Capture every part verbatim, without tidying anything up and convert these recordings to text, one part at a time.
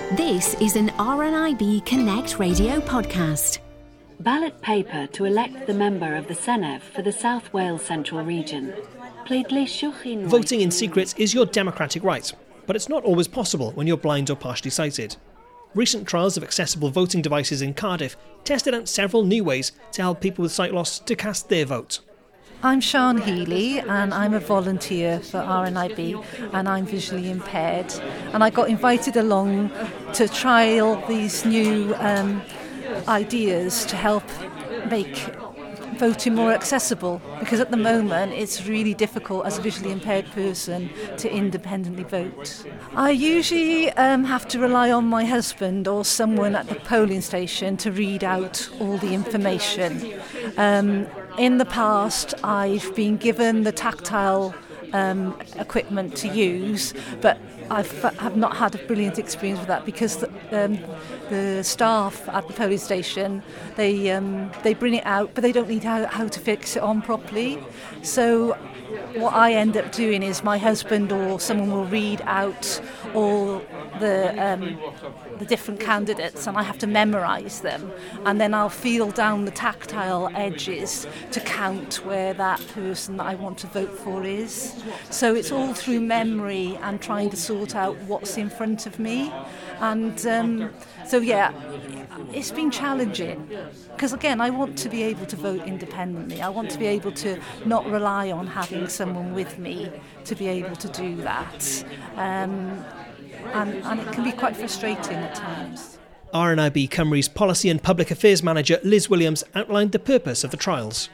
This is an R N I B Connect radio podcast. Ballot paper to elect the member of the Senedd for the South Wales Central Region. Voting in secret is your democratic right, but it's not always possible when you're blind or partially sighted. Recent trials of accessible voting devices in Cardiff tested out several new ways to help people with sight loss to cast their vote. I'm Sian Healy and I'm a volunteer for R N I B and I'm visually impaired, and I got invited along to trial these new um, ideas to help make voting more accessible, because at the moment it's really difficult as a visually impaired person to independently vote. I usually um, have to rely on my husband or someone at the polling station to read out all the information. Um, in the past I've been given the tactile um, equipment to use, but I have not had a brilliant experience with that because the, um, the staff at the polling station, they um, they bring it out, but they don't need how, how to fix it on properly. So what I end up doing is my husband or someone will read out all the um, the different candidates, and I have to memorise them, and then I'll feel down the tactile edges to count where that person that I want to vote for is. So it's all through memory and trying to sort out what's in front of me. And um, so yeah, it's been challenging, because again, I want to be able to vote independently. I want to be able to not rely on having someone with me to be able to do that. Um, and, and it can be quite frustrating at times. R N I B Cymru's Policy and Public Affairs Manager Liz Williams outlined the purpose of the trials.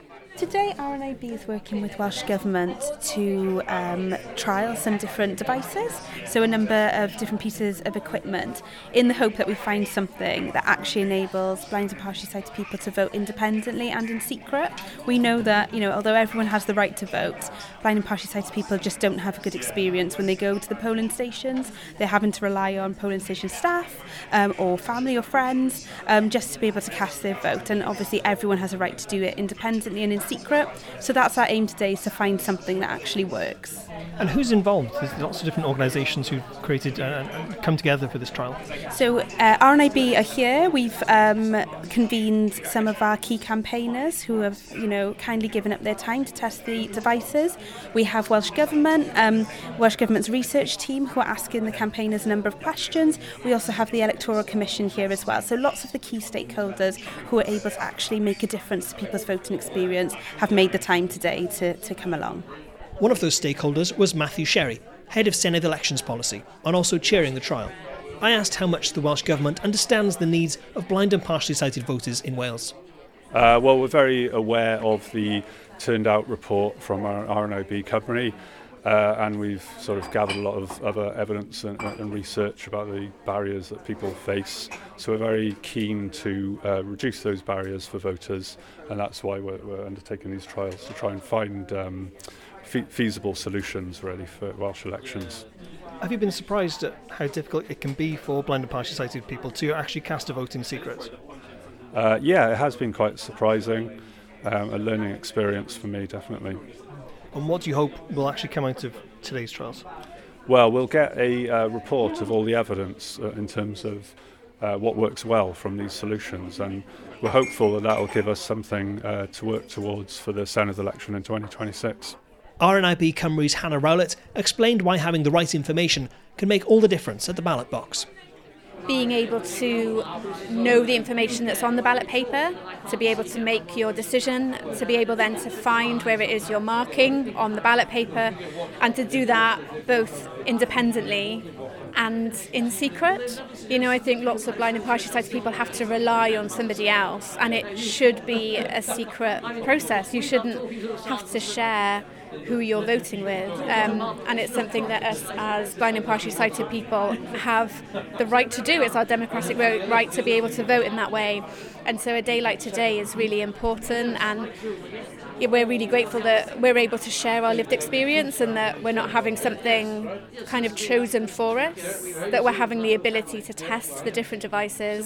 Today R N I B is working with Welsh Government to um, trial some different devices, so a number of different pieces of equipment, in the hope that we find something that actually enables blind and partially sighted people to vote independently and in secret. We know that, you know, although everyone has the right to vote, blind and partially sighted people just don't have a good experience when they go to the polling stations. They're having to rely on polling station staff um, or family or friends um, just to be able to cast their vote, and obviously everyone has a right to do it independently and in secret. So that's our aim today, is to find something that actually works. And who's involved? There's lots of different organisations who've created uh, and come together for this trial. So uh, R N I B are here. We've um, convened some of our key campaigners who have, you know, kindly given up their time to test the devices. We have Welsh Government, um, Welsh Government's research team who are asking the campaigners a number of questions. We also have the Electoral Commission here as well. So lots of the key stakeholders who are able to actually make a difference to people's voting experience have made the time today to, to come along. One of those stakeholders was Matthew Sherry, head of Senedd Elections Policy, and also chairing the trial. I asked how much the Welsh Government understands the needs of blind and partially sighted voters in Wales. Uh, well, we're very aware of the turned out report from our R N I B Cymru, uh, and we've sort of gathered a lot of other evidence and, and research about the barriers that people face. So we're very keen to uh, reduce those barriers for voters, and that's why we're, we're undertaking these trials, to try and find um, fe- feasible solutions really for Welsh elections. Have you been surprised at how difficult it can be for blind and partially sighted people to actually cast a vote in secret? Uh, yeah, it has been quite surprising, um, a learning experience for me, definitely. And what do you hope will actually come out of today's trials? Well, we'll get a uh, report of all the evidence uh, in terms of uh, what works well from these solutions, and we're hopeful that that will give us something uh, to work towards for the Senedd election in twenty twenty-six. R N I B Cymru's Hannah Rowlett explained why having the right information can make all the difference at the ballot box. Being able to know the information that's on the ballot paper, to be able to make your decision, to be able then to find where it is you're marking on the ballot paper, and to do that both independently and in secret. You know, I think lots of blind and partially sighted people have to rely on somebody else, and it should be a secret process. You shouldn't have to share who you're voting with, um, and it's something that us as blind and partially sighted people have the right to do. It's our democratic right to be able to vote in that way, and so a day like today is really important, and we're really grateful that we're able to share our lived experience and that we're not having something kind of chosen for us, that we're having the ability to test the different devices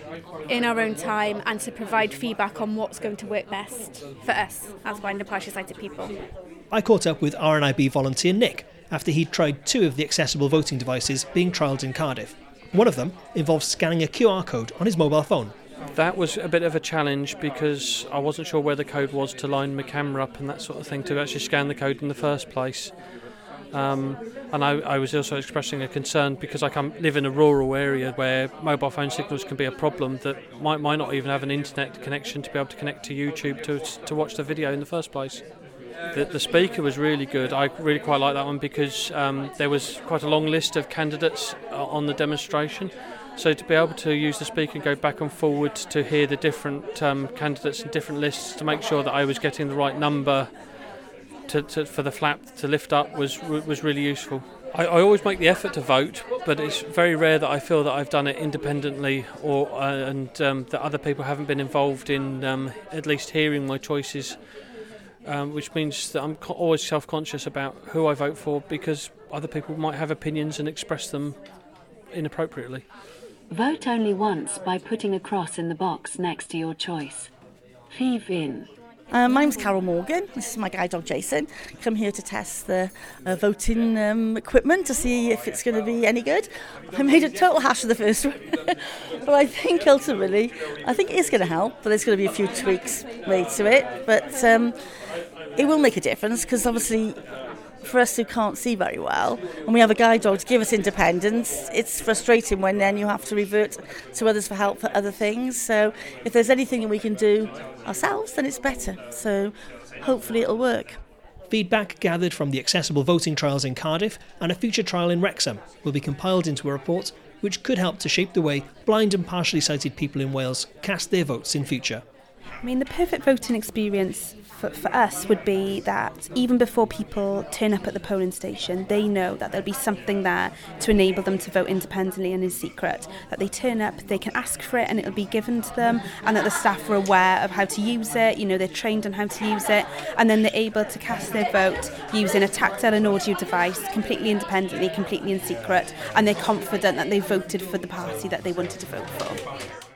in our own time and to provide feedback on what's going to work best for us as blind and partially sighted people. I caught up with R N I B volunteer Nick after he'd tried two of the accessible voting devices being trialled in Cardiff. One of them involves scanning a Q R code on his mobile phone. That was a bit of a challenge because I wasn't sure where the code was to line my camera up and that sort of thing to actually scan the code in the first place. Um, and I, I was also expressing a concern because I come, live in a rural area where mobile phone signals can be a problem that might, might not even have an internet connection to be able to connect to YouTube to to watch the video in the first place. The, the speaker was really good. I really quite like that one because um, there was quite a long list of candidates on the demonstration. So to be able to use the speaker and go back and forward to hear the different um, candidates and different lists to make sure that I was getting the right number to, to, for the flap to lift up was was really useful. I, I always make the effort to vote, but it's very rare that I feel that I've done it independently or uh, and um, that other people haven't been involved in um, at least hearing my choices, um, which means that I'm co- always self-conscious about who I vote for because other people might have opinions and express them inappropriately. Vote only once by putting a cross in the box next to your choice. Five in. Uh, my name's Carol Morgan. This is my guide dog Jason. Come here to test the uh, voting um, equipment to see if it's going to be any good. I made a total hash of the first one, but I think ultimately, I think it is going to help. But there's going to be a few tweaks made to it, but um, it will make a difference because obviously, for us who can't see very well, and we have a guide dog to give us independence, it's frustrating when then you have to revert to others for help for other things. So if there's anything that we can do ourselves, then it's better. So hopefully it'll work. Feedback gathered from the accessible voting trials in Cardiff and a future trial in Wrexham will be compiled into a report which could help to shape the way blind and partially sighted people in Wales cast their votes in future. I mean, the perfect voting experience for, for us would be that even before people turn up at the polling station, they know that there'll be something there to enable them to vote independently and in secret. That they turn up, they can ask for it and it'll be given to them, and that the staff are aware of how to use it, you know, they're trained on how to use it, and then they're able to cast their vote using a tactile and audio device, completely independently, completely in secret, and they're confident that they voted for the party that they wanted to vote for.